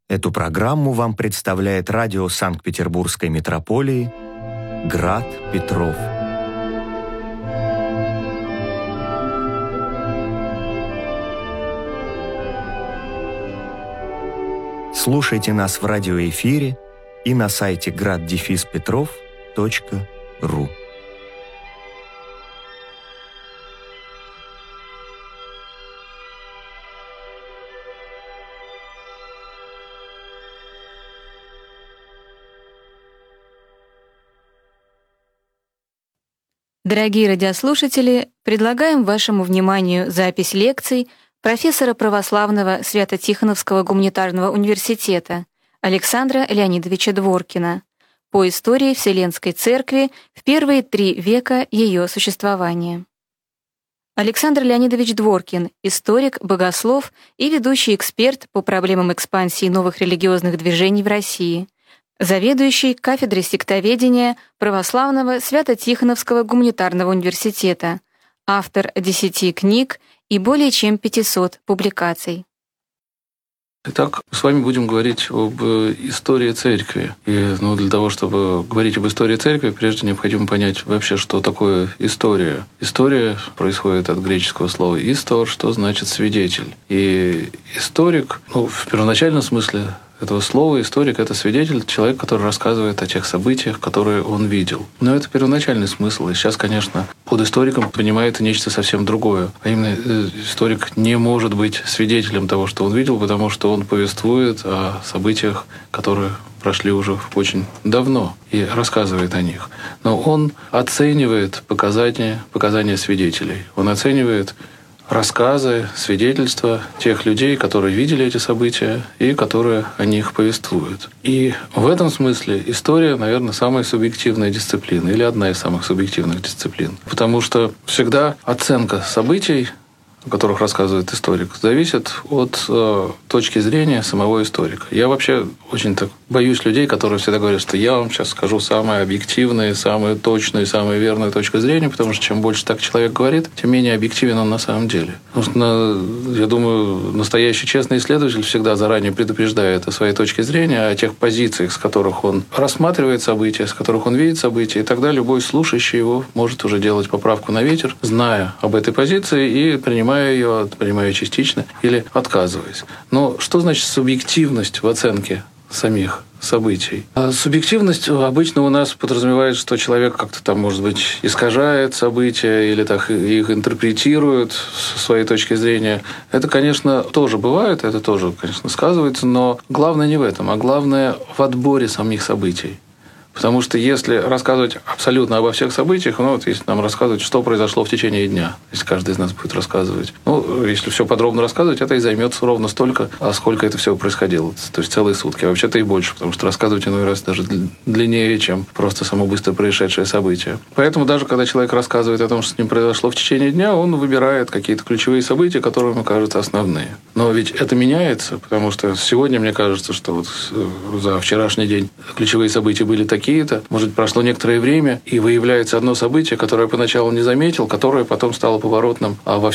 Эту программу вам представляет радио Санкт-Петербургской метрополии «Град Петров». Слушайте нас в радиоэфире и на сайте grad-petrov.ru. Дорогие радиослушатели, предлагаем вашему вниманию запись лекций профессора православного Свято-Тихоновского гуманитарного университета Александра Леонидовича Дворкина по истории Вселенской Церкви в первые 3 века ее существования. Александр Леонидович Дворкин — историк, богослов и ведущий эксперт по проблемам экспансии новых религиозных движений в России, заведующий кафедрой сектоведения Православного Свято-Тихоновского гуманитарного университета, автор 10 книг и более чем 500 публикаций. Итак, с вами будем говорить об истории церкви. И для того, чтобы говорить об истории церкви, прежде необходимо понять вообще, что такое история. История происходит от греческого слова «истор», что значит «свидетель». И историк, в первоначальном смысле этого слова историк — это свидетель, человек, который рассказывает о тех событиях, которые он видел. Но это первоначальный смысл. И сейчас, конечно, под историком понимает нечто совсем другое. А именно, историк не может быть свидетелем того, что он видел, потому что он повествует о событиях, которые прошли уже очень давно, и рассказывает о них. Но он оценивает показания свидетелей. Он оценивает рассказы, свидетельства тех людей, которые видели эти события и которые о них повествуют. И в этом смысле история, наверное, самая субъективная дисциплина или одна из самых субъективных дисциплин. Потому что всегда оценка событий, о которых рассказывает историк, зависит от точки зрения самого историка. Я вообще очень так боюсь людей, которые всегда говорят, что я вам сейчас скажу самую объективную, самую точную, самую верную точку зрения, потому что чем больше так человек говорит, тем менее объективен он на самом деле. Потому что, я думаю, настоящий честный исследователь всегда заранее предупреждает о своей точке зрения, о тех позициях, с которых он рассматривает события, с которых он видит события, и тогда любой слушающий его может уже делать поправку на ветер, зная об этой позиции и принимая ее частично или отказываясь. Но что значит субъективность в оценке самих событий? Субъективность обычно у нас подразумевает, что человек как-то там, может быть, искажает события или так их интерпретирует со своей точки зрения. Это, конечно, тоже бывает, это тоже, конечно, сказывается, но главное не в этом, а главное в отборе самих событий. Потому что если рассказывать абсолютно обо всех событиях, если нам рассказывать, что произошло в течение дня, если каждый из нас будет рассказывать, если все подробно рассказывать, это и займет ровно столько, сколько это все происходило. То есть целые сутки, а вообще-то и больше, потому что рассказывать иной раз даже длиннее, чем просто само быстро происшедшее событие. Поэтому даже когда человек рассказывает о том, что с ним произошло в течение дня, он выбирает какие-то ключевые события, которые ему кажутся основные. Но ведь это меняется, потому что сегодня мне кажется, что за вчерашний день ключевые события были такие, может, прошло некоторое время, и выявляется одно событие, которое я поначалу не заметил, которое потом стало поворотным во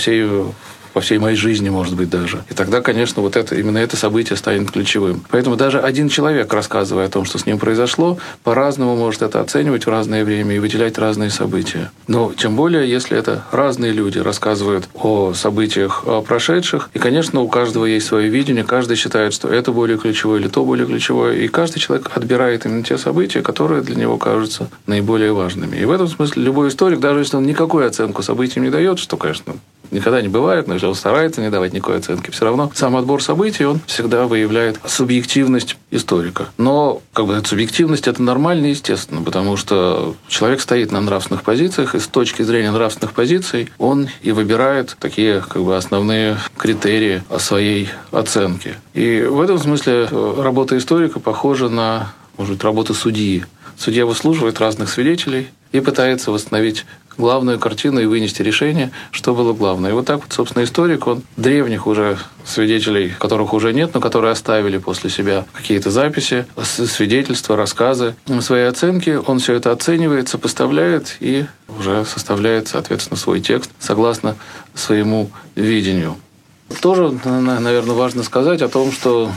всей моей жизни, может быть, даже. И тогда, конечно, именно это событие станет ключевым. Поэтому даже один человек, рассказывая о том, что с ним произошло, по-разному может это оценивать в разное время и выделять разные события. Но тем более, если это разные люди рассказывают о событиях прошедших, и, конечно, у каждого есть свое видение, каждый считает, что это более ключевое или то более ключевое, и каждый человек отбирает именно те события, которые для него кажутся наиболее важными. И в этом смысле любой историк, даже если он никакую оценку событиям не дает, что, конечно, никогда не бывает, но он старается не давать никакой оценки. Все равно сам отбор событий, он всегда выявляет субъективность историка. Но эта субъективность – это нормально и естественно, потому что человек стоит на нравственных позициях, и с точки зрения нравственных позиций он и выбирает такие основные критерии своей оценки. И в этом смысле работа историка похожа на, может быть, работу судьи. Судья выслушивает разных свидетелей и пытается восстановить главную картину и вынести решение, что было главное. И так собственно, историк, он древних уже свидетелей, которых уже нет, но которые оставили после себя какие-то записи, свидетельства, рассказы, свои оценки, он все это оценивает, сопоставляет и уже составляет, соответственно, свой текст согласно своему видению. Тоже, наверное, важно сказать о том, что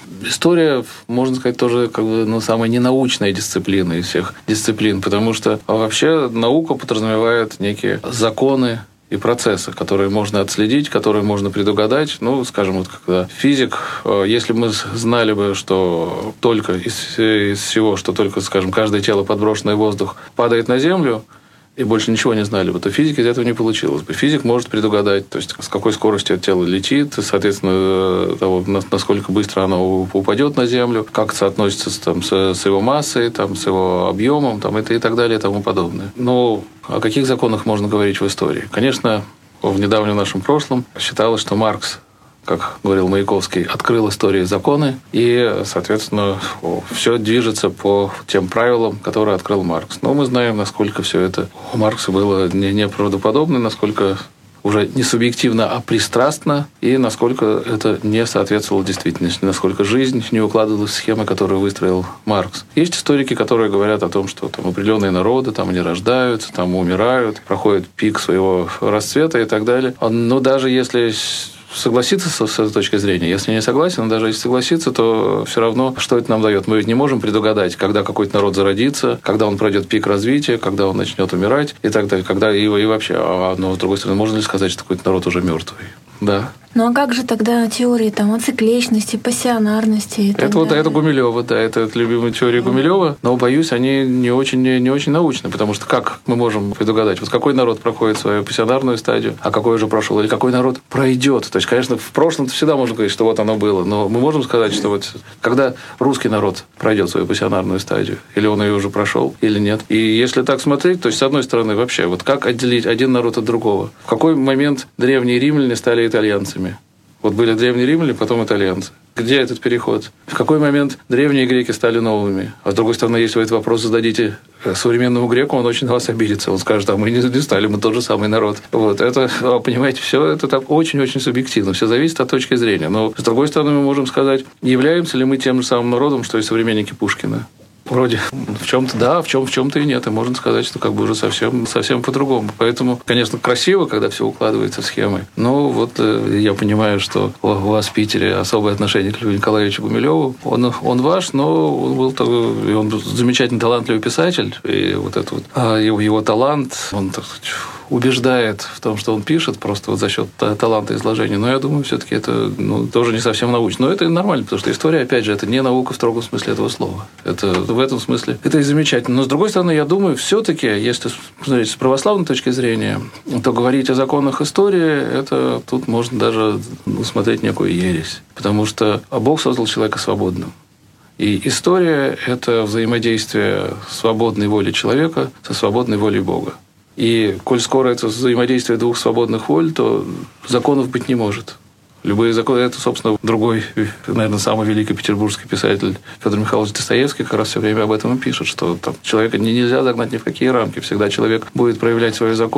История, можно сказать, тоже самая ненаучная дисциплина из всех дисциплин, потому что вообще наука подразумевает некие законы и процессы, которые можно отследить, которые можно предугадать. Скажем, когда физик, если бы мы знали бы, что только из всего, что только, скажем, каждое тело, подброшенное в воздух, падает на Землю, и больше ничего не знали бы, то физики из этого не получилось бы. Физик может предугадать, то есть с какой скоростью это тело летит, соответственно, того, насколько быстро оно упадет на Землю, как это соотносится с его массой, с его объемом и так далее и тому подобное. Но о каких законах можно говорить в истории? Конечно, в недавнем нашем прошлом считалось, что Маркс, как говорил Маяковский, открыл истории и законы, и, соответственно, все движется по тем правилам, которые открыл Маркс. Но мы знаем, насколько все это у Маркса было неправдоподобно, насколько уже не субъективно, а пристрастно, и насколько это не соответствовало действительности, насколько жизнь не укладывалась в схемы, которые выстроил Маркс. Есть историки, которые говорят о том, что определенные народы, они рождаются, умирают, проходят пик своего расцвета и так далее. Но даже если согласиться с этой точки зрения. Если не согласен, но даже если согласиться, то все равно, что это нам дает? Мы ведь не можем предугадать, когда какой-то народ зародится, когда он пройдет пик развития, когда он начнет умирать и так далее, когда и вообще. Но, с другой стороны, можно ли сказать, что какой-то народ уже мертвый? Да. Ну а как же тогда теории о цикличности, пассионарности и так далее? Это Гумилёва, это любимая теория Гумилёва, но, боюсь, они не очень научны, потому что как мы можем предугадать, какой народ проходит свою пассионарную стадию, а какой уже прошел, или какой народ пройдет. То есть, конечно, в прошлом всегда можно говорить, что оно было, но мы можем сказать, что когда русский народ пройдет свою пассионарную стадию, или он ее уже прошел, или нет. И если так смотреть, то есть, с одной стороны, вообще, как отделить один народ от другого? В какой момент древние римляне стали итальянцами? Были древние римляне, потом итальянцы. Где этот переход? В какой момент древние греки стали новыми? А с другой стороны, если вы этот вопрос зададите современному греку, он очень на вас обидится. Он скажет, мы не стали, мы тот же самый народ. Это, понимаете, все это так очень-очень субъективно. Все зависит от точки зрения. Но, с другой стороны, мы можем сказать, являемся ли мы тем же самым народом, что и современники Пушкина? Вроде в чем-то да, в чем-то и нет. И можно сказать, что уже совсем по-другому. Поэтому, конечно, красиво, когда все укладывается в схемы. Но я понимаю, что у вас в Питере особое отношение к Льву Николаевичу Гумилёву. Он ваш, но он замечательный талантливый писатель. И его талант, он убеждает в том, что он пишет, просто за счет таланта изложения. Но я думаю, все-таки это тоже не совсем научно. Но это нормально, потому что история, опять же, это не наука в строгом смысле этого слова. Это в этом смысле это и замечательно. Но, с другой стороны, я думаю, все-таки, если смотреть с православной точки зрения, то говорить о законах истории, это тут можно даже усмотреть некую ересь. Потому что Бог создал человека свободным. И история – это взаимодействие свободной воли человека со свободной волей Бога. И, коль скоро это взаимодействие двух свободных воль, то законов быть не может. Любые законы, это, собственно, другой, наверное, самый великий петербургский писатель Федор Михайлович Достоевский как раз все время об этом и пишет, что человека нельзя загнать ни в какие рамки. Всегда человек будет проявлять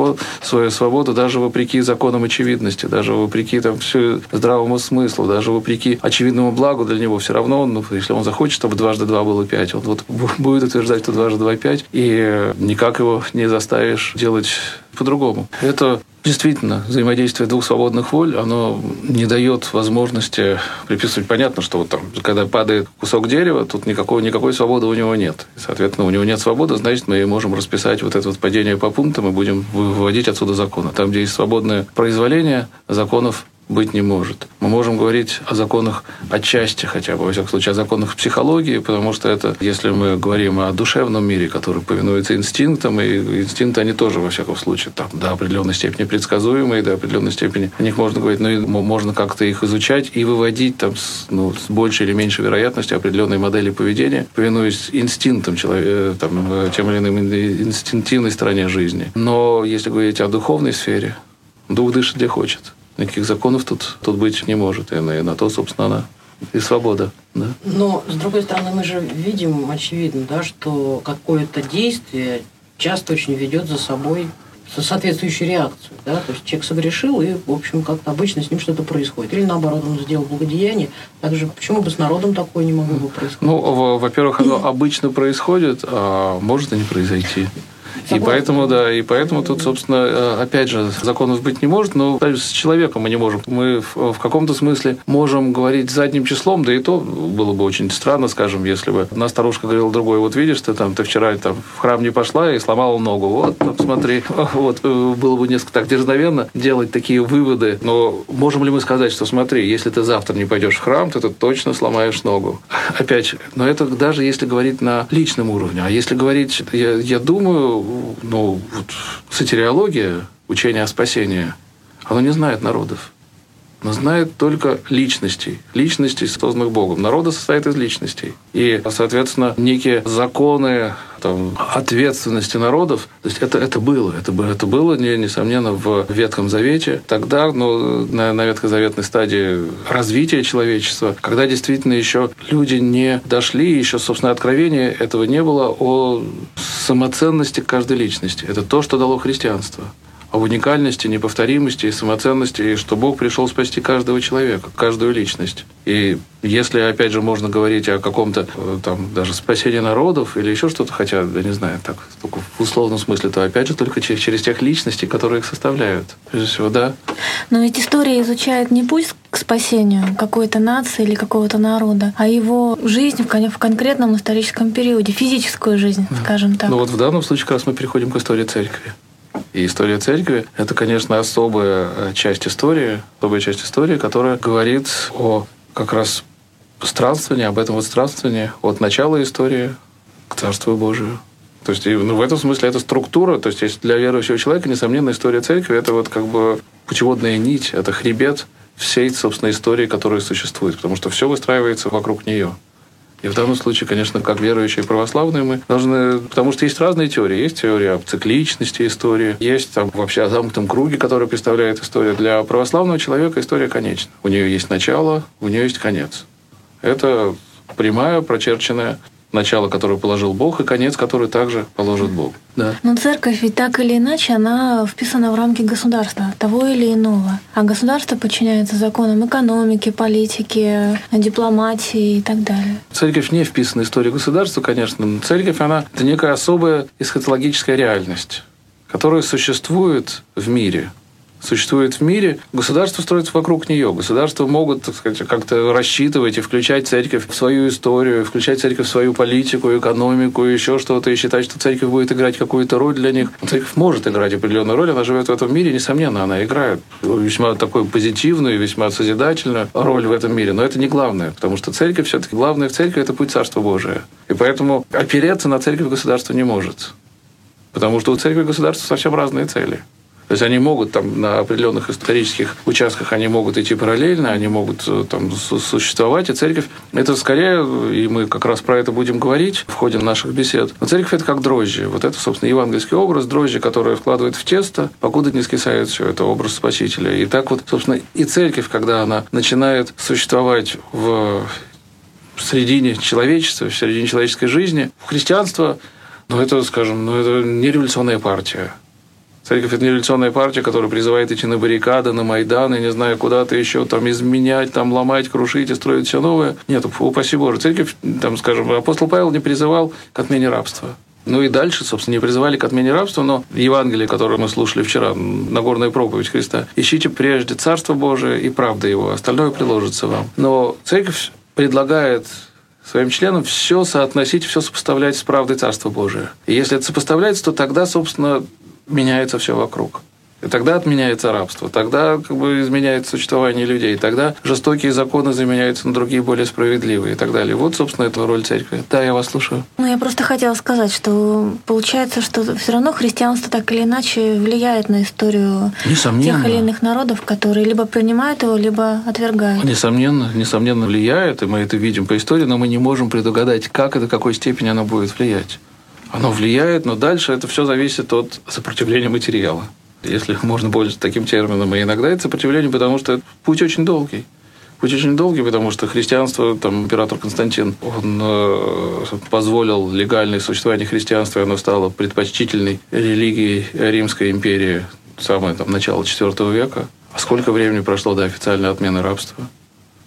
свою свободу даже вопреки законам очевидности, даже вопреки здравому смыслу, даже вопреки очевидному благу для него. Все равно, если он захочет, чтобы 2 × 2 было 5, он будет утверждать, что 2 × 2 – 5, и никак его не заставишь делать по-другому. Это действительно взаимодействие двух свободных воль, оно не дает возможности приписывать. Понятно, что когда падает кусок дерева, тут никакой свободы у него нет. И, соответственно, у него нет свободы, значит, мы можем расписать это падение по пунктам и будем выводить отсюда законы. Там, где есть свободное произволение, законов быть не может. Мы можем говорить о законах отчасти хотя бы, во всяком случае, о законах психологии, потому что это, если мы говорим о душевном мире, который повинуется инстинктам, и инстинкты, они тоже, во всяком случае, до определенной степени предсказуемые, до определенной степени о них можно говорить, но можно как-то их изучать и выводить с большей или меньшей вероятностью определенные модели поведения, повинуясь инстинктам человека, тем или иным инстинктивной стороне жизни. Но если говорить о духовной сфере, дух дышит где хочет. Никаких законов тут быть не может. И на то, собственно, она и свобода. Да? Но, с другой стороны, мы же видим, очевидно, что какое-то действие часто очень ведет за собой соответствующую реакцию. Да? То есть человек согрешил, и, в общем, как-то обычно с ним что-то происходит. Или, наоборот, он сделал благодеяние. Также почему бы с народом такое не могло бы происходить? Во-первых, оно обычно происходит, а может и не произойти. И поэтому тут, собственно, опять же, законов быть не может, но с человеком мы не можем. Мы в каком-то смысле можем говорить задним числом, да и то было бы очень странно, скажем, если бы одна старушка говорила другой: вот видишь, ты вчера в храм не пошла и сломала ногу. Вот, смотри, вот было бы несколько так дерзновенно делать такие выводы. Но можем ли мы сказать, что смотри, если ты завтра не пойдешь в храм, то ты точно сломаешь ногу? Опять же, но это даже если говорить на личном уровне. А если говорить, я думаю, сотириология, учение о спасении, оно не знает народов. Но знает только личностей, созданных Богом. Народы состоят из личностей. И, соответственно, некие законы ответственности народов, то есть это было, несомненно, в Ветхом Завете. Тогда, на ветхозаветной стадии развития человечества, когда действительно еще люди не дошли, еще, собственно, откровения этого не было о самоценности каждой личности. Это то, что дало христианство. Об уникальности, неповторимости и самоценности, и что Бог пришел спасти каждого человека, каждую личность. И если, опять же, можно говорить о каком-то даже спасении народов или еще что-то, хотя, я не знаю, так, только в условном смысле, то, опять же, только через тех личностей, которые их составляют. Прежде всего, да. Но ведь история изучает не путь к спасению какой-то нации или какого-то народа, а его жизнь в конкретном историческом периоде, физическую жизнь, скажем так. В данном случае как раз мы переходим к истории церкви. И история церкви – это, конечно, особая часть истории, которая говорит о как раз странствовании, об этом странствовании от начала истории к Царству Божию. То есть в этом смысле это структура, то есть для верующего человека, несомненно, история церкви – это путеводная нить, это хребет всей, собственно, истории, которая существует, потому что все выстраивается вокруг нее. И в данном случае, конечно, как верующие православные мы должны... Потому что есть разные теории. Есть теория о цикличности истории, есть вообще о замкнутом круге, который представляет история. Для православного человека история конечна. У нее есть начало, у нее есть конец. Это прямая, прочерченная начало, которое положил Бог, и конец, который также положит Бог. Да. Но церковь ведь так или иначе, она вписана в рамки государства, того или иного. А государство подчиняется законам экономики, политики, дипломатии и так далее. Церковь не вписана в историю государства, конечно. Но церковь, это некая особая эсхатологическая реальность, которая существует в мире. Государство строится вокруг нее. Государства могут, так сказать, как-то рассчитывать и включать церковь в свою историю, включать церковь в свою политику, экономику, еще что-то, и считать, что церковь будет играть какую-то роль для них. Церковь может играть определенную роль, она живет в этом мире, несомненно, она играет весьма такую позитивную, весьма созидательную роль в этом мире. Но это не главное, потому что церковь все-таки главное в церкви – это путь Царства Божия. И поэтому опереться на церковь государство не может. Потому что у церкви и государства совсем разные цели. То есть они могут на определенных исторических участках они могут идти параллельно, они могут существовать, и церковь это скорее, и мы как раз про это будем говорить в ходе наших бесед. Но церковь это как дрожжи. Вот это, собственно, евангельский образ дрожжи, которые вкладывают в тесто, покуда не скисает все. Это образ Спасителя. И так вот, собственно, и церковь, когда она начинает существовать в середине человечества, в середине человеческой жизни, христианство, это, скажем, это не революционная партия. Церковь – это не революционная партия, которая призывает идти на баррикады, на Майданы, не знаю, куда-то еще изменять, ломать, крушить и строить все новое. Нет, упаси Боже. Церковь, скажем, апостол Павел не призывал к отмене рабства. И дальше, собственно, не призывали к отмене рабства, но Евангелие, которое мы слушали вчера, Нагорная проповедь Христа, ищите прежде Царство Божие и правда Его, остальное приложится вам. Но церковь предлагает своим членам все соотносить, все сопоставлять с правдой Царства Божия. И если это сопоставляется, то тогда, собственно, меняется все вокруг. И тогда отменяется рабство, тогда изменяется существование людей, тогда жестокие законы заменяются на другие, более справедливые и так далее. Вот, собственно, это роль церкви. Да, я вас слушаю. Я просто хотела сказать, что получается, что все равно христианство так или иначе влияет на историю тех или иных народов, которые либо принимают его, либо отвергают. Несомненно влияет, и мы это видим по истории, но мы не можем предугадать, как и до какой степени оно будет влиять. Оно влияет, но дальше это все зависит от сопротивления материала. Если можно пользоваться таким термином. И иногда это сопротивление, потому что путь очень долгий. Потому что христианство, император Константин, он позволил легальное существование христианства, и оно стало предпочтительной религией Римской империи самое начало IV века. А сколько времени прошло до официальной отмены рабства?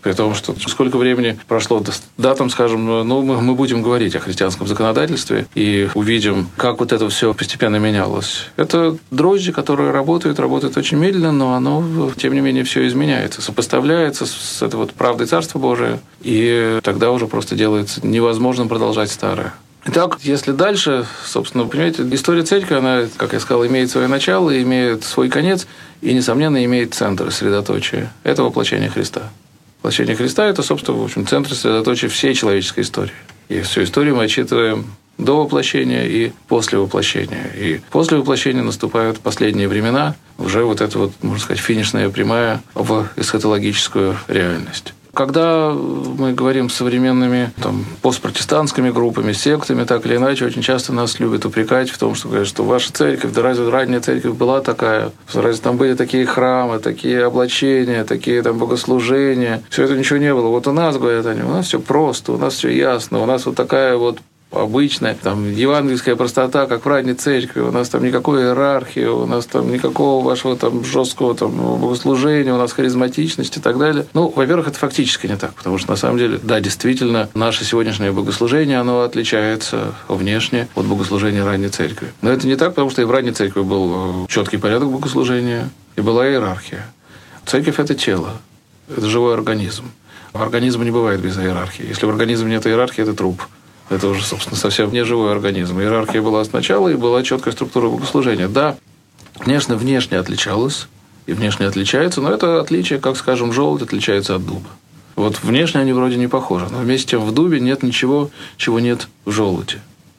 При том, что сколько времени прошло, да, там, скажем, мы будем говорить о христианском законодательстве и увидим, как вот это все постепенно менялось. Это дрожжи, которые работают очень медленно, но оно, тем не менее, все изменяется, сопоставляется с этой вот правдой Царства Божия, и тогда уже просто делается невозможным продолжать старое. Итак, если дальше, собственно, понимаете, история церкви, она, как я сказал, имеет свое начало, имеет свой конец и, несомненно, имеет центр и средоточие. Это воплощение Христа. Воплощение Христа – это, собственно, в общем, центр средоточия всей человеческой истории. И всю историю мы отчитываем до воплощения и после воплощения. И после воплощения наступают последние времена, уже вот эта вот, можно сказать, финишная прямая в эсхатологическую реальность. Когда мы говорим с современными постпротестантскими группами, сектами, так или иначе, очень часто нас любят упрекать в том, что говорят, что ваша церковь, да разве ранняя церковь была такая? Разве там были такие храмы, такие облачения, такие там богослужения? Все это ничего не было. Вот у нас, говорят они, у нас все просто, у нас все ясно, у нас вот такая вот обычная, евангельская простота, как в ранней церкви, у нас там никакой иерархии, у нас там никакого вашего жесткого богослужения, у нас харизматичность и так далее. Во-первых, это фактически не так, потому что на самом деле, да, действительно, наше сегодняшнее богослужение, оно отличается внешне от богослужения ранней церкви. Но это не так, потому что и в ранней церкви был четкий порядок богослужения, и была иерархия. Церковь – это тело, это живой организм. Организм не бывает без иерархии. Если в организме нет иерархии, это труп. Это уже, собственно, совсем не живой организм. Иерархия была сначала, и была четкая структура богослужения. Да, конечно, внешне отличалась, и внешне отличается, но это отличие, как, скажем, желудь отличается от дуба. Вот внешне они вроде не похожи, но вместе с тем в дубе нет ничего, чего нет в желуди.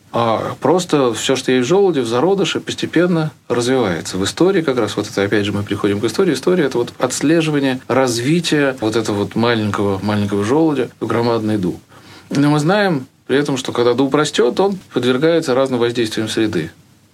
А просто все, что есть в желуде, в зародыше, постепенно развивается. В истории как раз, вот это опять же мы приходим к истории. История – это вот отслеживание развития вот этого вот маленького желудя в громадный дуб. Но мы знаем при этом, что когда дуб растет, он подвергается разным воздействиям среды.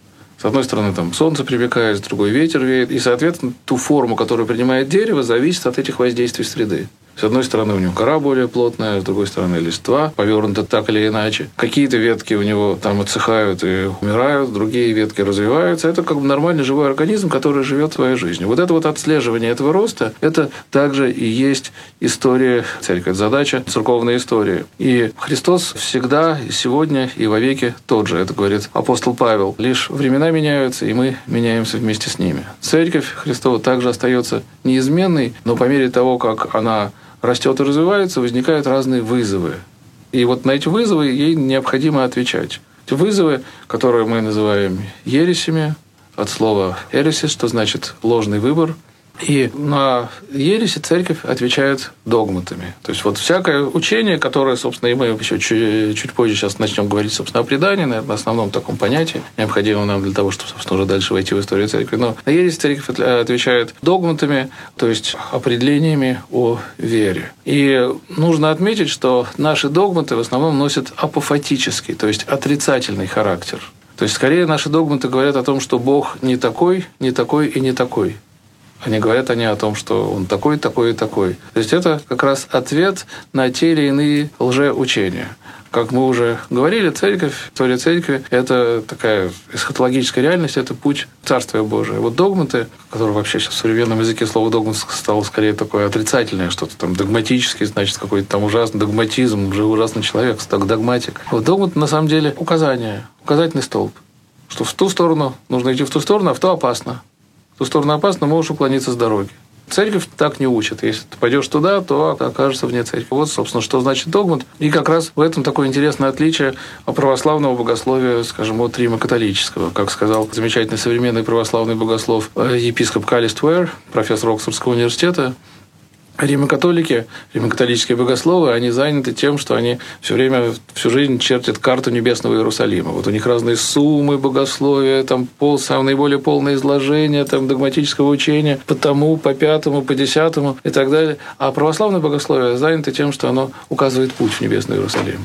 С одной стороны, солнце припекает, с другой ветер веет, и, соответственно, ту форму, которую принимает дерево, зависит от этих воздействий среды. С одной стороны, у него кора более плотная, с другой стороны, листва повернута так или иначе. Какие-то ветки у него отсыхают и умирают, другие ветки развиваются. Это как бы нормальный живой организм, который живет своей жизнью. Вот это вот отслеживание этого роста, это также и есть история церкви, это задача церковной истории. И Христос всегда, и сегодня, и вовеки тот же. Это говорит апостол Павел. Лишь времена меняются, и мы меняемся вместе с ними. Церковь Христова также остается неизменной, но по мере того, как она растет и развивается, возникают разные вызовы. И вот на эти вызовы ей необходимо отвечать. Эти вызовы, которые мы называем ересями, от слова «эресис», что значит «ложный выбор». И на ереси церковь отвечает догматами. То есть вот всякое учение, которое, собственно, и мы еще чуть позже сейчас начнем говорить, собственно, о предании, наверное, основном таком понятии, необходимом нам для того, чтобы, собственно, уже дальше войти в историю церкви. Но на ереси церковь отвечает догматами, то есть определениями о вере. И нужно отметить, что наши догматы в основном носят апофатический, то есть отрицательный характер. То есть, скорее, наши догматы говорят о том, что Бог не такой, не такой и не такой. Они говорят о том, что он такой, такой и такой. То есть это как раз ответ на те или иные лжеучения. Как мы уже говорили, церковь, история церкви – это такая эсхатологическая реальность, это путь Царствия Божия. Вот догматы, которые вообще сейчас в современном языке слово «догмат» стало скорее такое отрицательное, что-то догматический, значит, какой-то ужасный догматизм, уже ужасный человек, догматик. Вот догмат на самом деле указание, указательный столб, что в ту сторону нужно идти в ту сторону, а в ту опасно. В ту сторону опасно, можешь уклониться с дороги. Церковь так не учит. Если ты пойдешь туда, то окажешься вне церкви. Вот, собственно, что значит догмат. И как раз в этом такое интересное отличие православного богословия, скажем, от римо-католического. Как сказал замечательный современный православный богослов епископ Калист Уэр, профессор Оксфордского университета, римо-католики, римо-католические богословы, они заняты тем, что они все время, всю жизнь чертят карту небесного Иерусалима. Вот у них разные суммы богословия, самое наиболее полное изложение догматического учения по тому, по пятому, по десятому и так далее. А православное богословие занято тем, что оно указывает путь в небесный Иерусалим.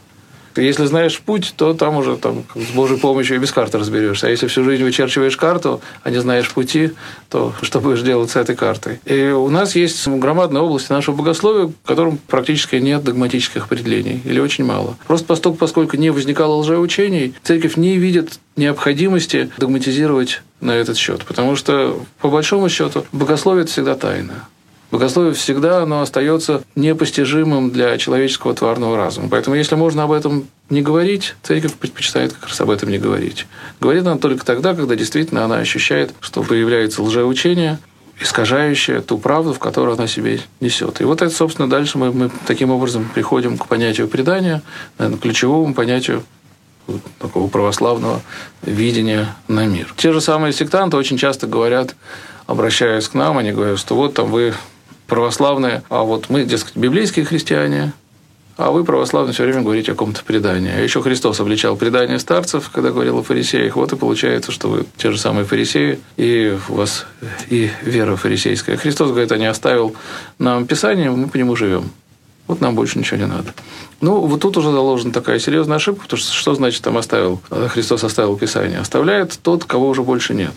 Если знаешь путь, то там уже с Божьей помощью и без карты разберешься. А если всю жизнь вычерчиваешь карту, а не знаешь пути, то что будешь делать с этой картой? И у нас есть громадная область нашего богословия, в котором практически нет догматических определений, или очень мало. Просто поскольку не возникало лжеучений, церковь не видит необходимости догматизировать на этот счет. Потому что, по большому счету, богословие – это всегда тайна. Богословие всегда оно остается непостижимым для человеческого тварного разума. Поэтому, если можно об этом не говорить, церковь предпочитает как раз об этом не говорить. Говорит она только тогда, когда действительно она ощущает, что появляется лжеучение, искажающее ту правду, в которую она себе несет. И вот это, собственно, дальше мы таким образом приходим к понятию предания, наверное, ключевому понятию такого православного видения на мир. Те же самые сектанты очень часто говорят, обращаясь к нам, они говорят, что вот там вы православные, а вот мы, дескать, библейские христиане, а вы, православные, все время говорите о каком-то предании. А еще Христос обличал предание старцев, когда говорил о фарисеях. Вот и получается, что вы те же самые фарисеи, и у вас и вера фарисейская. Христос, говорит, не оставил нам Писание, мы по нему живем. Вот нам больше ничего не надо. Ну, вот тут уже заложена такая серьезная ошибка, потому что значит там Христос оставил Писание? Оставляет тот, кого уже больше нет.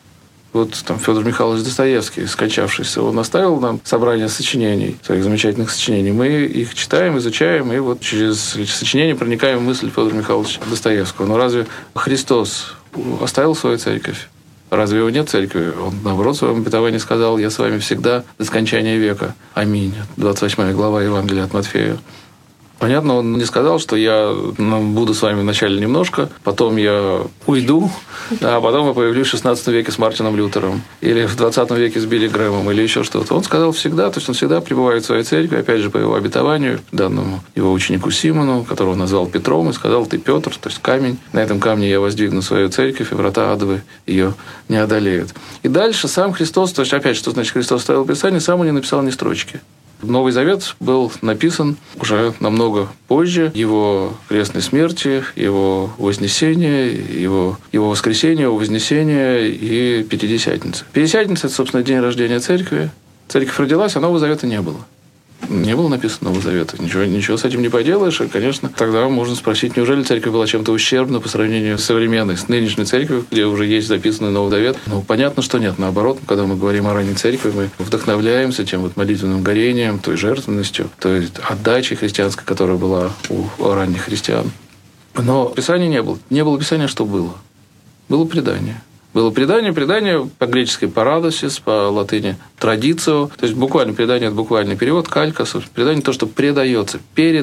Вот там Федор Михайлович Достоевский, скончавшийся, он оставил нам собрание сочинений, своих замечательных сочинений. Мы их читаем, изучаем, и вот через сочинения проникаем в мысль Федора Михайловича Достоевского. Но разве Христос оставил свою церковь? Разве его нет церкви? Он, наоборот, в своем обетовании сказал: «Я с вами всегда до скончания века. Аминь». 28 глава Евангелия от Матфея. Понятно, он не сказал, что я буду с вами вначале немножко, потом я уйду, а потом я появлюсь в 16 веке с Мартином Лютером, или в 20 веке с Билли Грэмом, или еще что-то. Он сказал всегда, то есть он всегда пребывает в своей церкви, опять же, по его обетованию, данному его ученику Симону, которого он назвал Петром, и сказал: «Ты Петр», то есть камень, на этом камне я воздвигну свою церковь, и врата адовы ее не одолеют. И дальше сам Христос, то есть опять, что значит Христос оставил Писание, сам он не написал ни строчки. Новый Завет был написан уже намного позже его крестной смерти, его вознесения, его воскресения, его вознесения и Пятидесятницы. Пятидесятница – это, собственно, день рождения церкви. Церковь родилась, а Нового Завета не было. Не было написано Нового Завета. Ничего с этим не поделаешь. И, конечно, тогда можно спросить, неужели церковь была чем-то ущербна по сравнению с современной, с нынешней церковью, где уже есть записанный Новый Завет? Ну, понятно, что нет. Наоборот, когда мы говорим о ранней церкви, мы вдохновляемся тем вот молитвенным горением, той жертвенностью, той отдачей христианской, которая была у ранних христиан. Но Писания не было. Не было Писания, что было? Было предание. Было предание по-гречески «парадосис», по-латыни «традицио». То есть буквально предание – это буквальный перевод, калькас. Предание – то, что передается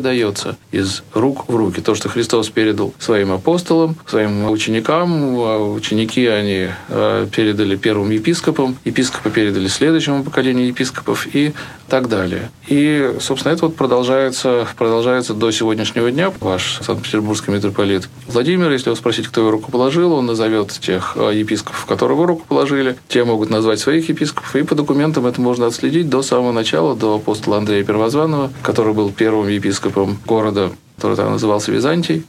из рук в руки. То, что Христос передал своим апостолам, своим ученикам. Ученики они передали первым епископам, епископы передали следующему поколению епископов и так далее. И, собственно, это вот продолжается до сегодняшнего дня. Ваш санкт-петербургский митрополит Владимир, если его спросить, кто его руку положил, он назовет тех епископов, которого руку положили, те могут назвать своих епископов, и по документам это можно отследить до самого начала, до апостола Андрея Первозванного, который был первым епископом города, который там назывался Византий,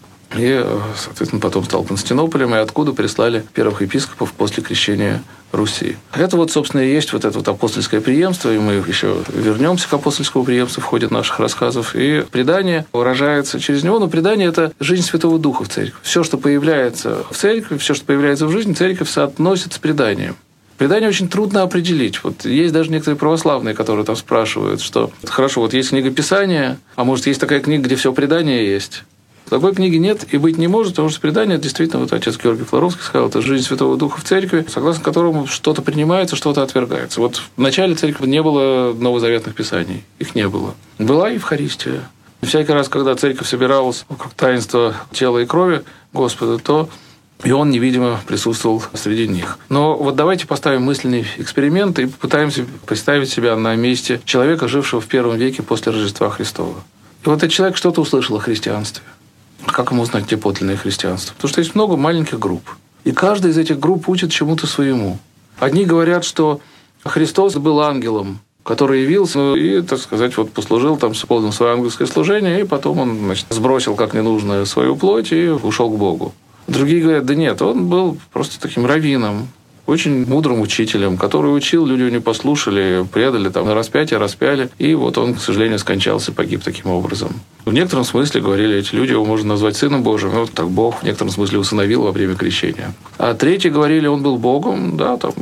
и, соответственно, потом стал Константинополем, и откуда прислали первых епископов после крещения Руси. Это вот, собственно, и есть вот это вот апостольское преемство, и мы еще вернемся к апостольскому преемству в ходе наших рассказов. И предание выражается через него, но предание – это жизнь Святого Духа в церкви. Все, что появляется в церкви, все, что появляется в жизни, церковь соотносит с преданием. Предание очень трудно определить. Вот есть даже некоторые православные, которые там спрашивают, что хорошо, вот есть книга Писания, а может, есть такая книга, где все предание есть. Такой книги нет и быть не может, потому что предание, действительно, вот отец Георгий Флоровский сказал, это жизнь Святого Духа в церкви, согласно которому что-то принимается, что-то отвергается. Вот в начале церкви не было новозаветных писаний, их не было. Была Евхаристия. Всякий раз, когда церковь собиралась вокруг таинства тела и крови Господа, то и он невидимо присутствовал среди них. Но вот давайте поставим мысленный эксперимент и попытаемся представить себя на месте человека, жившего в первом веке после Рождества Христова. И вот этот человек что-то услышал о христианстве. Как ему узнать, где подлинное христианство? Потому что есть много маленьких групп. И каждая из этих групп учит чему-то своему. Одни говорят, что Христос был ангелом, который явился и, так сказать, вот послужил там, исполнил свое ангельское служение, и потом он, значит, сбросил как ненужное свою плоть и ушел к Богу. Другие говорят, да нет, он был просто таким раввином, очень мудрым учителем, который учил, люди его не послушали, предали, там, на распятие распяли, и вот он, к сожалению, скончался, погиб таким образом. В некотором смысле, говорили эти люди, его можно назвать сыном Божьим, вот так Бог в некотором смысле усыновил во время крещения. А третьи говорили, он был Богом, да, там,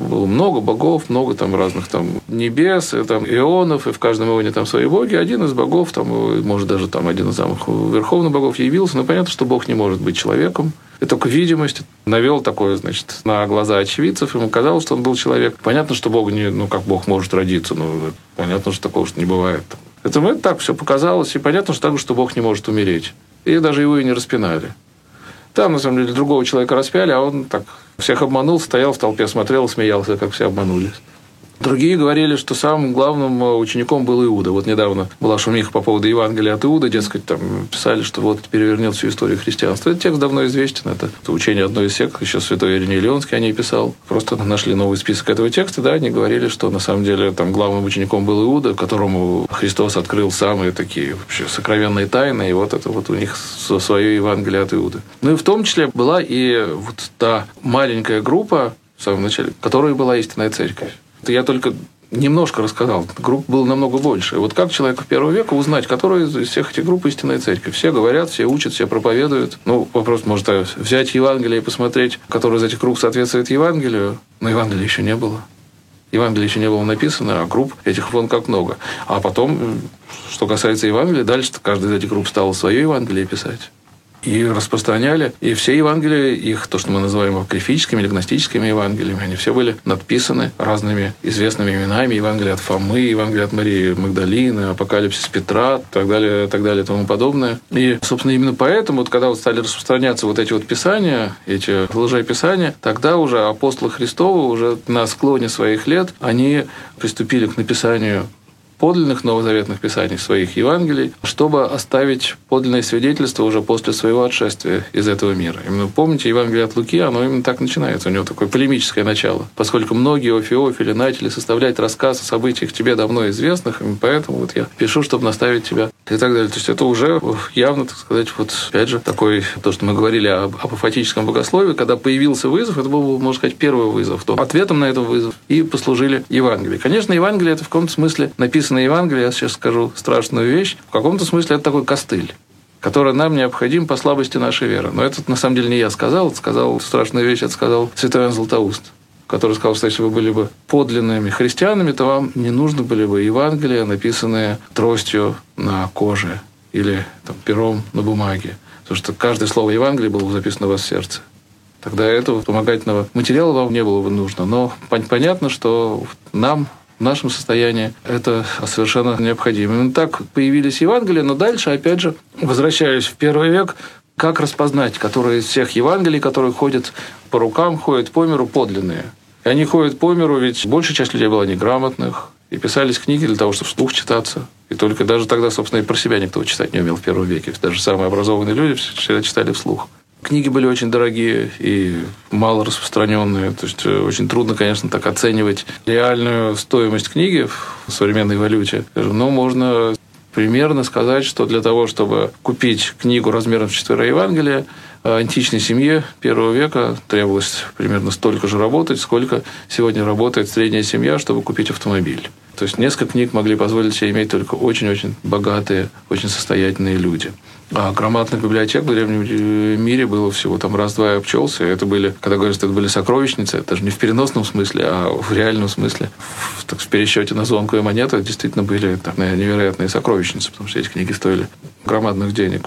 было много богов, много там разных там небес, и, там ионов, и в каждом ионе там свои боги. Один из богов, там, может, даже там один из самых верховных богов явился. Но понятно, что Бог не может быть человеком. И только видимость навел такое, значит, на глаза очевидцев. Ему казалось, что он был человек. Понятно, что Бог не... Ну, как Бог может родиться? Ну, понятно, что такого что не бывает. Это так все показалось. И понятно, что так, что Бог не может умереть. И даже его и не распинали. Там, на самом деле, другого человека распяли, а он так всех обманул, стоял в толпе, смотрел, смеялся, как все обманулись. Другие говорили, что самым главным учеником был Иуда. Вот недавно была шумиха по поводу Евангелия от Иуды, дескать, там писали, что вот перевернет всю историю христианства. Этот текст давно известен, это учение одной из сект, еще святой Ириней Леонский о ней писал. Просто нашли новый список этого текста, да, они говорили, что на самом деле там главным учеником был Иуда, которому Христос открыл самые такие вообще сокровенные тайны, и вот это вот у них свое Евангелие от Иуды. Ну и в том числе была и вот та маленькая группа в самом начале, которая была истинная церковь. Я только немножко рассказал. Групп было намного больше. И вот как человеку первого века узнать, которая из всех этих групп истинная церковь? Все говорят, все учат, все проповедуют. Ну, вопрос, может, взять Евангелие и посмотреть, который из этих групп соответствует Евангелию. Но Евангелия еще не было. Евангелие еще не было написано, а групп этих вон как много. А потом, что касается Евангелия, дальше каждая из этих групп стала свое Евангелие писать. И распространяли. И все Евангелия, их, то, что мы называем апокрифическими или гностическими Евангелиями, они все были надписаны разными известными именами. Евангелие от Фомы, Евангелие от Марии Магдалины, Апокалипсис Петра, так далее, и тому подобное. И, собственно, именно поэтому, вот, когда вот стали распространяться вот эти вот писания, эти лжеписания, тогда уже апостолы Христовы уже на склоне своих лет, они приступили к написанию подлинных новозаветных писаний своих Евангелий, чтобы оставить подлинное свидетельство уже после своего отшествия из этого мира. Именно помните, Евангелие от Луки, оно именно так начинается. У него такое полемическое начало. Поскольку многие Феофили начали составлять рассказ о событиях тебе давно известных, и поэтому вот я пишу, чтобы наставить тебя и так далее. То есть это уже явно, так сказать, вот опять же, такой, то, что мы говорили об апофатическом богословии, когда появился вызов, это был, можно сказать, первый вызов. То ответом на этот вызов и послужили Евангелие. Конечно, Евангелие это в каком-то смысле написано на Евангелие, я сейчас скажу страшную вещь, в каком-то смысле это такой костыль, который нам необходим по слабости нашей веры. Но это, на самом деле, не я сказал, это сказал страшную вещь, это сказал святой Иоанн Златоуст, который сказал, что если вы были бы подлинными христианами, то вам не нужны были бы Евангелия, написанные тростью на коже или там, пером на бумаге. Потому что каждое слово Евангелия было записано у вас в сердце. Тогда этого вспомогательного материала вам не было бы нужно. Но понятно, что нам в нашем состоянии это совершенно необходимо. Именно так появились Евангелия, но дальше, опять же, возвращаясь в первый век, как распознать, которые из всех Евангелий, которые ходят по рукам, ходят по миру, подлинные. И они ходят по миру, ведь большая часть людей была неграмотных, и писались книги для того, чтобы вслух читаться. И только даже тогда, собственно, и про себя никто читать не умел в первом веке. Даже самые образованные люди всегда читали вслух. Книги были очень дорогие и мало распространенные. То есть очень трудно, конечно, так оценивать реальную стоимость книги в современной валюте. Но можно примерно сказать, что для того, чтобы купить книгу размером в 4 Евангелия, античной семье первого века требовалось примерно столько же работать, сколько сегодня работает средняя семья, чтобы купить автомобиль. То есть несколько книг могли позволить себе иметь только очень-очень богатые, очень состоятельные люди. А громадных библиотек в древнем мире было всего там раз-два и обчелся. Это были, когда говорят, что это были сокровищницы, это же не в переносном смысле, а в реальном смысле. В пересчете на звонкую монету действительно были там, невероятные сокровищницы, потому что эти книги стоили громадных денег.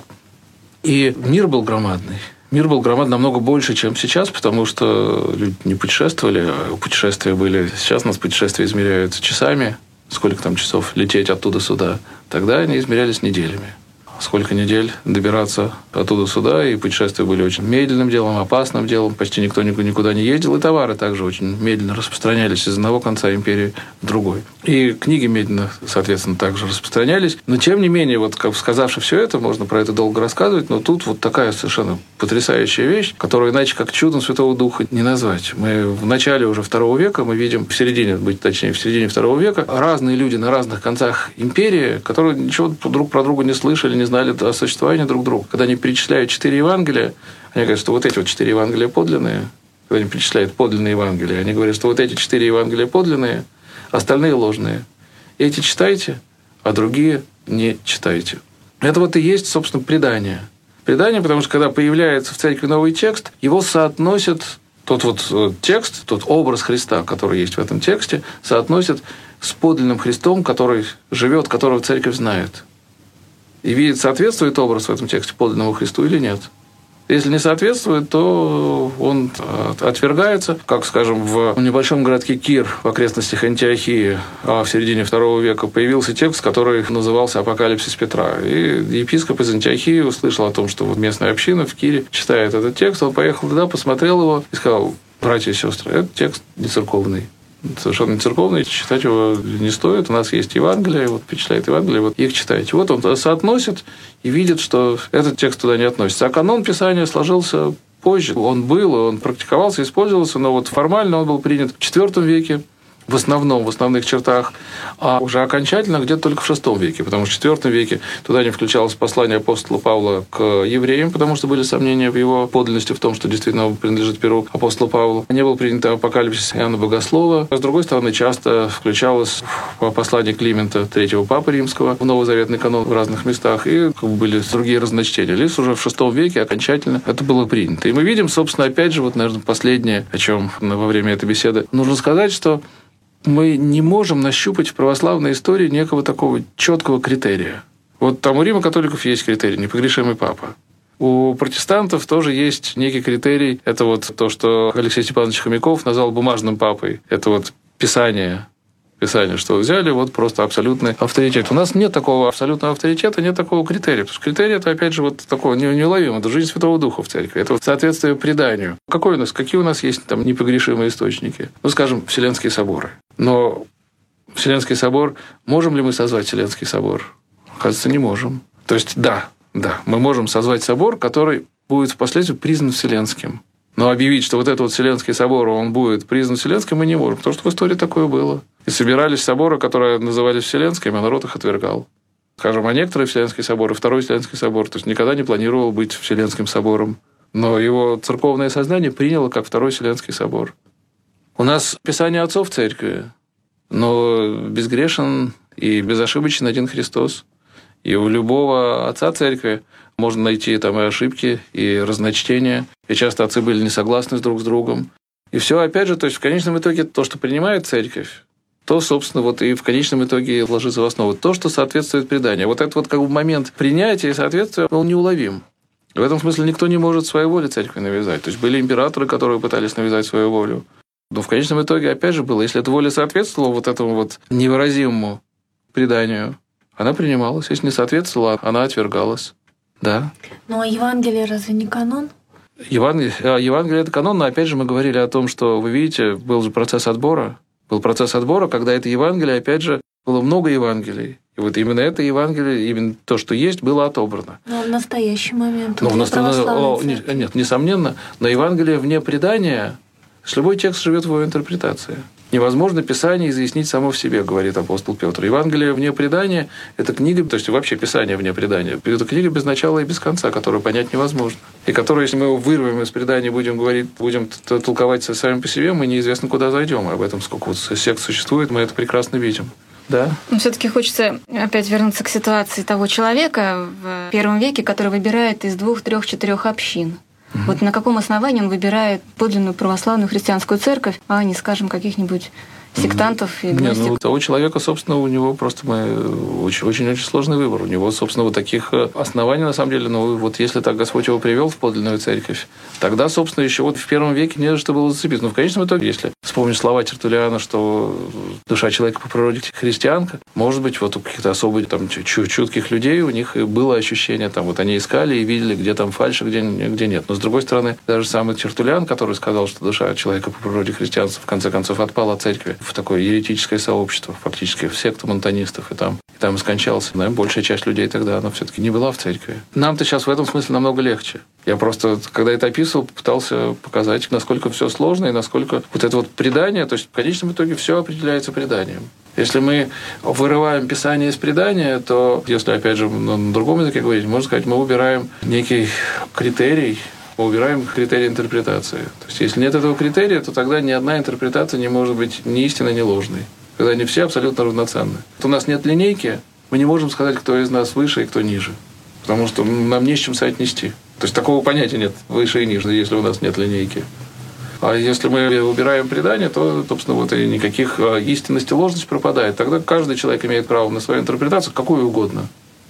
И мир был громадный. Мир был громадный намного больше, чем сейчас, потому что люди не путешествовали, а путешествия были... Сейчас у нас путешествия измеряются часами, сколько там часов лететь оттуда сюда. Тогда они измерялись неделями. Сколько недель добираться оттуда сюда, и путешествия были очень медленным делом, опасным делом, почти никто никуда не ездил, и товары также очень медленно распространялись из одного конца империи в другой. И книги медленно, соответственно, также распространялись. Но, тем не менее, вот как сказавши все это, можно про это долго рассказывать, но тут вот такая совершенно потрясающая вещь, которую иначе как чудом Святого Духа не назвать. Мы в начале уже II века, мы видим, в середине II века, разные люди на разных концах империи, которые ничего друг про друга не слышали, не знали о существовании друг друга. Когда они перечисляют 4 Евангелия, они говорят, что вот эти вот 4 Евангелия подлинные. Когда они перечисляют подлинные Евангелия, они говорят, что вот эти 4 Евангелия подлинные, остальные ложные. Эти читайте, а другие не читайте. Это вот и есть, собственно, предание. Предание, потому что когда появляется в церкви новый текст, его соотносят тот вот текст, тот образ Христа, который есть в этом тексте, соотносит с подлинным Христом, который живет, которого церковь знает. И видит, соответствует образ в этом тексте подлинному Христу или нет. Если не соответствует, то он отвергается. Как, скажем, в небольшом городке Кир в окрестностях Антиохии в середине II века появился текст, который назывался «Апокалипсис Петра». И епископ из Антиохии услышал о том, что вот местная община в Кире читает этот текст. Он поехал туда, посмотрел его и сказал: братья и сестры, этот текст не церковный. Совершенно не церковный, читать его не стоит. У нас есть Евангелие, вот впечатляет Евангелие, вот их читайте. Вот он соотносит и видит, что этот текст туда не относится. А канон Писания сложился позже. Он был, он практиковался, использовался, но вот формально он был принят в IV веке, в основных чертах, а уже окончательно где-то только в VI веке, потому что в IV веке туда не включалось послание апостола Павла к евреям, потому что были сомнения в его подлинности, в том, что действительно он принадлежит перу апостола Павла. Не был принят апокалипсис Иоанна Богослова. А с другой стороны, часто включалось послание Климента, третьего папы римского, в новозаветный канон в разных местах, и были другие разночтения. Лишь уже в VI веке окончательно это было принято. И мы видим, собственно, опять же, вот, наверное, последнее, о чем во время этой беседы нужно сказать, что мы не можем нащупать в православной истории некого такого четкого критерия. Вот там у Рима-католиков есть критерий «непогрешимый папа». У протестантов тоже есть некий критерий. Это вот то, что Алексей Степанович Хомяков назвал бумажным папой. Это вот Писание, что взяли вот просто абсолютный авторитет. У нас нет такого абсолютного авторитета, нет такого критерия. Потому что критерий – это, опять же, вот такое неуловимо. Это жизнь Святого Духа в церкви. Это вот соответствие преданию. Какие у нас есть там непогрешимые источники? Ну, скажем, Вселенские соборы. Но Вселенский собор, можем ли мы созвать Вселенский собор? Кажется, не можем. То есть, да, мы можем созвать собор, который будет впоследствии признан Вселенским. Но объявить, что вот этот вот Вселенский собор, он будет признан Вселенским, мы не можем, потому что в истории такое было. И собирались соборы, которые назывались Вселенскими, а народ их отвергал. Скажем, а некоторые Вселенские соборы, Второй Вселенский собор, то есть никогда не планировал быть Вселенским собором. Но его церковное сознание приняло как Второй Вселенский собор. У нас Писание отцов церкви, но безгрешен и безошибочен один Христос. И у любого отца церкви можно найти там и ошибки, и разночтения. И часто отцы были не согласны друг с другом. И все, опять же, то есть в конечном итоге то, что принимает церковь, то, собственно, вот и в конечном итоге ложится в основу. То, что соответствует преданию. Вот этот вот как бы момент принятия и соответствия, он неуловим. В этом смысле никто не может своей воли церкви навязать. То есть были императоры, которые пытались навязать свою волю. Но в конечном итоге, опять же, было, если эта воля соответствовала вот этому вот невыразимому преданию, она принималась. Если не соответствовала, она отвергалась. Да. Ну, а Евангелие разве не канон? Евангелие – это канон, но опять же мы говорили о том, что, вы видите, был же процесс отбора. Был процесс отбора, когда это Евангелие, опять же, было много Евангелий. И вот именно это Евангелие, именно то, что есть, было отобрано. Но в настоящий момент. Нет, несомненно, но Евангелие вне предания, любой текст живет в его интерпретации. Невозможно Писание изъяснить само в себе, говорит апостол Петр. Евангелие вне предания – это книга, то есть вообще Писание вне предания. Это книга без начала и без конца, которую понять невозможно. И которую, если мы его вырвем из предания, будем толковать сами по себе, мы неизвестно, куда зайдем. Об этом сколько вот сект существует, мы это прекрасно видим. Да. Но все-таки хочется опять вернуться к ситуации того человека в первом веке, который выбирает из 2, 3, 4 общин. Вот на каком основании он выбирает подлинную православную христианскую церковь, а не, скажем, каких-нибудь сектантов и гностиков? У того человека, собственно, у него просто очень-очень сложный выбор. У него, собственно, вот таких оснований, на самом деле, вот если так Господь его привел в подлинную церковь, тогда, собственно, еще вот в первом веке не за что было зацепиться. Но в конечном итоге, если вспомнить слова Тертуллиана, что душа человека по природе христианка, может быть, вот у каких-то особо там чутких людей у них и было ощущение, там вот они искали и видели, где там фальшь, где нет. Но с другой стороны, даже самый Тертуллиан, который сказал, что душа человека по природе христианства в конце концов отпала от церкви в такое еретическое сообщество, фактически в секту монтанистов, и там скончался. Наверное, большая часть людей тогда, она все-таки не была в церкви. Нам-то сейчас в этом смысле намного легче. Я просто, когда это описывал, пытался показать, насколько все сложно и насколько вот это вот предание, то есть в конечном итоге все определяется преданием. Если мы вырываем Писание из предания, то, если, опять же, на другом языке говорить, можно сказать, мы убираем некий критерий, мы убираем критерий интерпретации. То есть, если нет этого критерия, то тогда ни одна интерпретация не может быть ни истинной, ни ложной. Когда они все абсолютно равноценны. У нас нет линейки, мы не можем сказать, кто из нас выше и кто ниже. Потому что нам не с чем соотнести. То есть, такого понятия нет, выше и ниже, если у нас нет линейки. А если мы убираем предание, то, собственно, вот и никаких истинности, ложность пропадает. Тогда каждый человек имеет право на свою интерпретацию, какую угодно.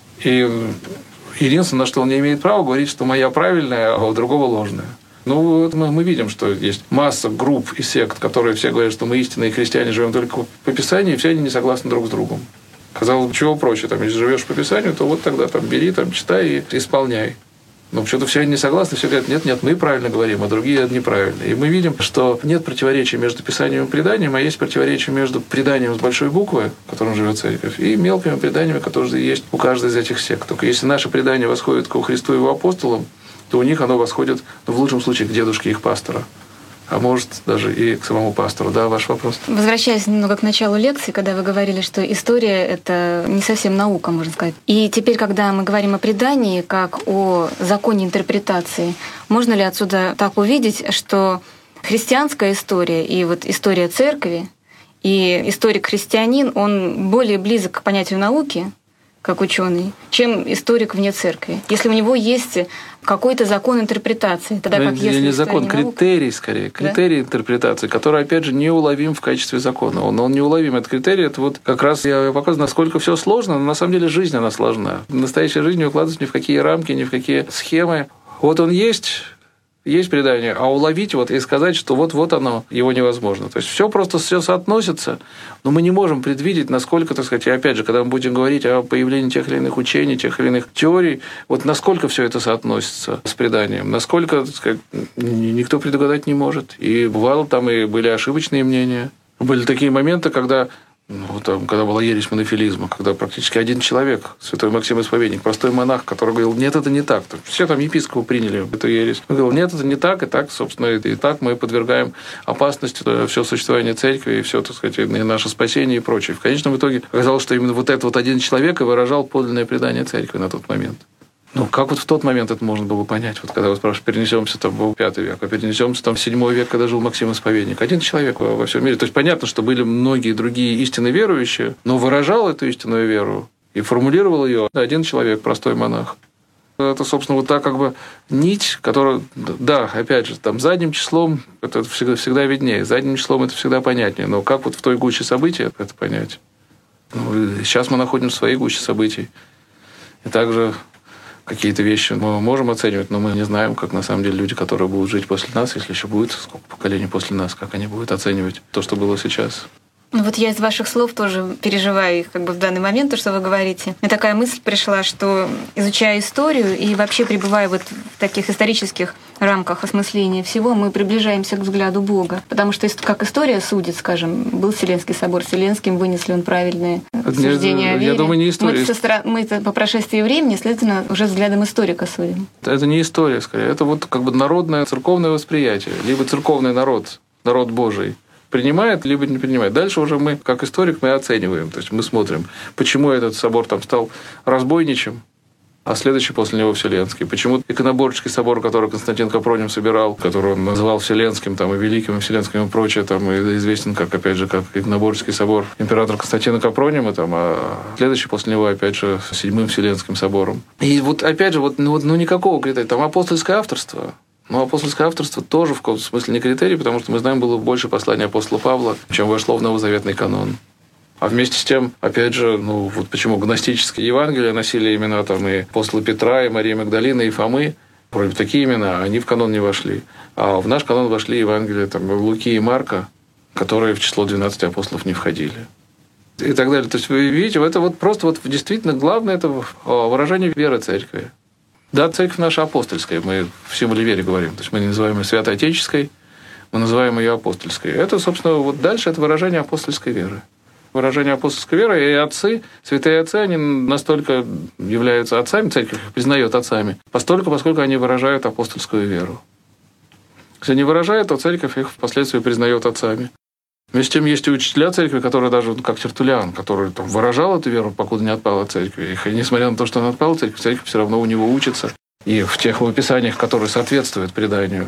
И единственное, на что он не имеет права, говорить, что моя правильная, а у другого ложная. Ну, вот мы видим, что есть масса групп и сект, которые все говорят, что мы истинные христиане, живем только по Писанию, и все они не согласны друг с другом. Казалось бы, чего проще, если живешь по Писанию, то вот тогда бери, читай и исполняй. Но почему-то все они не согласны, все говорят, нет, мы правильно говорим, а другие неправильно. И мы видим, что нет противоречия между Писанием и преданием, а есть противоречие между преданием с большой буквы, в котором живет церковь, и мелкими преданиями, которые есть у каждой из этих сект. Только если наше предание восходит к Христу и его апостолам, то у них оно восходит, в лучшем случае, к дедушке их пастора. А может, даже и к самому пастору. Да, ваш вопрос? Возвращаясь немного к началу лекции, когда вы говорили, что история — это не совсем наука, можно сказать. И теперь, когда мы говорим о предании, как о законе интерпретации, можно ли отсюда так увидеть, что христианская история и вот история церкви, и историк-христианин, он более близок к понятию науки, как ученый, чем историк вне церкви. Если у него есть какой-то закон интерпретации, тогда как если не закон, критерий скорее, критерий интерпретации, который, опять же, неуловим в качестве закона. Он неуловим. Этот критерий, это вот как раз я показываю, насколько все сложно, но на самом деле жизнь, она сложна. Настоящая жизнь не укладывается ни в какие рамки, ни в какие схемы. Вот он есть предание, а уловить и сказать, что вот оно, его невозможно. То есть все соотносится, но мы не можем предвидеть, насколько, так сказать, и опять же, когда мы будем говорить о появлении тех или иных учений, тех или иных теорий, насколько все это соотносится с преданием, насколько, так сказать, никто предугадать не может. И бывало, и были ошибочные мнения. Были такие моменты, когда когда была ересь монофилизма, когда практически один человек, святой Максим Исповедник, простой монах, который говорил, нет, это не так. Все епископы приняли эту ересь. Он говорил, нет, это не так, и так, собственно, и так мы подвергаем опасности все существование церкви, и все, так сказать, и наше спасение и прочее. В конечном итоге оказалось, что именно этот один человек и выражал подлинное предание церкви на тот момент. Как в тот момент это можно было понять? Когда вы спрашиваете, перенесемся в V век, а перенесемся в VII век, когда жил Максим Исповедник. Один человек во всем мире. То есть понятно, что были многие другие истинно верующие, но выражал эту истинную веру и формулировал ее один человек, простой монах. Это, собственно, та нить, которая, да, опять же, задним числом это всегда виднее, задним числом это всегда понятнее. Но как в той гуще событий это понять? Сейчас мы находимся в своей гуще событий. И также какие-то вещи мы можем оценивать, но мы не знаем, как на самом деле люди, которые будут жить после нас, если еще будет сколько поколений после нас, как они будут оценивать то, что было сейчас. Я из ваших слов тоже переживаю их в данный момент, то, что вы говорите. Мне такая мысль пришла, что, изучая историю и вообще пребывая в таких исторических рамках осмысления всего, мы приближаемся к взгляду Бога. Потому что, как история судит, скажем, был Вселенский собор Вселенским, вынесли он правильные суждения о вере. Я думаю, не история. Мы по прошествии времени, следовательно, уже взглядом историка судим. Это не история, скорее. Это народное, церковное восприятие. Либо церковный народ Божий, принимает, либо не принимает. Дальше уже мы, как историк, мы оцениваем. То есть мы смотрим, почему этот собор стал разбойничем, а следующий после него Вселенский. Почему иконоборческий собор, который Константин Капроним собирал, который он называл Вселенским, и Великим, и Вселенским, и прочее, и известен как иконоборческий собор императора Константина Капронима, а следующий после него, опять же, Седьмым Вселенским собором. И опять же, никакого критерия. Там апостольское авторство. Но апостольское авторство тоже в каком-то смысле не критерий, потому что мы знаем, было больше послания апостола Павла, чем вошло в новозаветный канон. А вместе с тем, опять же, почему гностические Евангелия носили имена и апостола Петра, и Марии Магдалины, и Фомы, вроде бы такие имена, они в канон не вошли. А в наш канон вошли Евангелия Луки и Марка, которые в число 12 апостолов не входили. И так далее. То есть вы видите, это просто действительно главное это выражение веры церкви. Да, церковь наша апостольская, мы в символе веры говорим. То есть мы не называем ее святоотеческой, мы называем ее апостольской. Это, собственно, дальше это выражение апостольской веры. Выражение апостольской веры, и отцы, святые отцы, они настолько являются отцами, церковь их признает отцами, поскольку они выражают апостольскую веру. Если не выражают, то церковь их впоследствии признает отцами. Вместе с тем есть и учителя церкви, которые даже, как Тертуллиан, который выражал эту веру, покуда не отпала церковь. И несмотря на то, что она отпала, церковь все равно у него учится. И в тех описаниях, которые соответствуют преданию,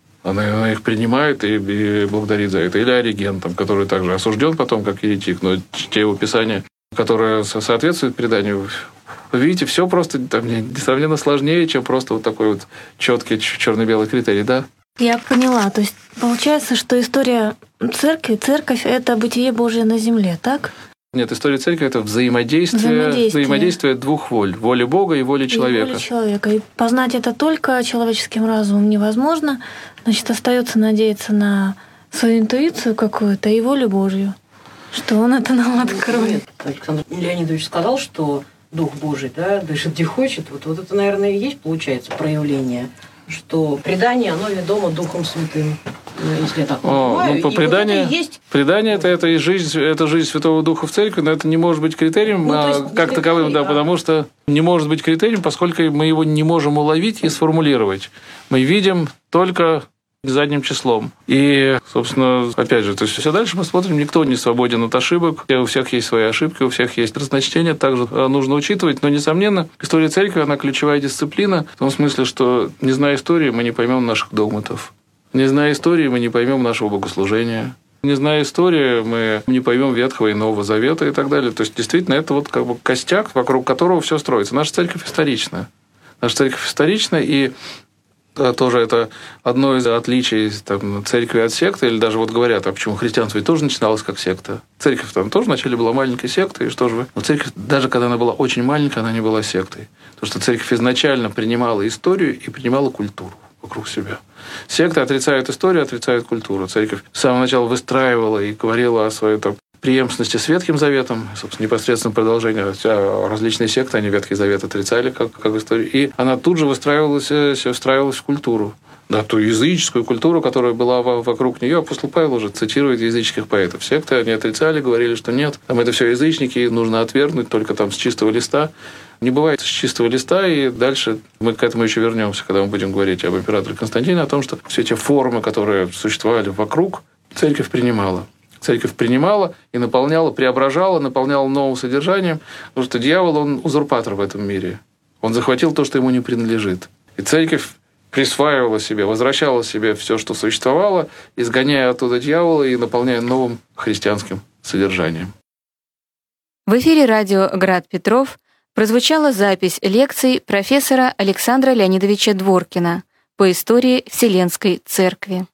она их принимает и благодарит за это. Или Ориген, который также осужден потом как еретик, но те описания, которые соответствуют преданию, вы видите, все просто несравненно сложнее, чем просто такой четкий черно-белый критерий, да? Я поняла. То есть получается, что история церкви, церковь — это бытие Божие на земле, так? Нет, история церкви — это взаимодействие двух воль. Воли Бога и воли человека. И воли человека. И познать это только человеческим разумом невозможно. Значит, остается надеяться на свою интуицию какую-то и волю Божью, что Он это нам откроет. Александр Леонидович сказал, что Дух Божий, да, дышит где хочет. Вот это, наверное, и есть, получается, проявление, что предание, оно ведомо Духом Святым. Если я так понимаю. По преданию, предание это и жизнь, это жизнь Святого Духа в церкви, но это не может быть критерием как таковым, да, потому что не может быть критерием, поскольку мы его не можем уловить и сформулировать. Мы видим только задним числом. И, собственно, опять же, то есть все дальше мы смотрим, никто не свободен от ошибок, у всех есть свои ошибки, у всех есть разночтения, также нужно учитывать, но, несомненно, история церкви, она ключевая дисциплина, в том смысле, что, не зная истории, мы не поймем наших догматов. Не зная истории, мы не поймем нашего богослужения. Не зная истории, мы не поймем Ветхого и Нового Завета и так далее. То есть, действительно, это вот как бы костяк, вокруг которого все строится. Наша церковь исторична. Наша церковь исторична, и тоже это одно из отличий церкви от секты, или даже вот говорят, а почему христианство ведь тоже начиналось как секта. Церковь там тоже вначале была маленькой сектой, и что же вы? Но церковь, даже когда она была очень маленькая, она не была сектой. Потому что церковь изначально принимала историю и принимала культуру вокруг себя. Секты отрицают историю, отрицают культуру. Церковь с самого начала выстраивала и говорила о своей преемственности с Ветхим Заветом, собственно, непосредственно продолжение. Различные секты, они Ветхий Завет отрицали как историю. И она тут же встраивалась в культуру. Да, ту языческую культуру, которая была вокруг нее. Апостол Павел уже цитирует языческих поэтов. Секты они отрицали, говорили, что нет, там это все язычники, нужно отвергнуть только там с чистого листа. Не бывает с чистого листа, и дальше мы к этому еще вернемся, когда мы будем говорить об императоре Константине, о том, что все эти формы, которые существовали вокруг, церковь принимала. Церковь принимала и наполняла, преображала, наполняла новым содержанием, потому что дьявол, он узурпатор в этом мире. Он захватил то, что ему не принадлежит. И церковь присваивала себе, возвращала себе все, что существовало, изгоняя оттуда дьявола и наполняя новым христианским содержанием. В эфире радио «Град Петров» прозвучала запись лекций профессора Александра Леонидовича Дворкина по истории Вселенской Церкви.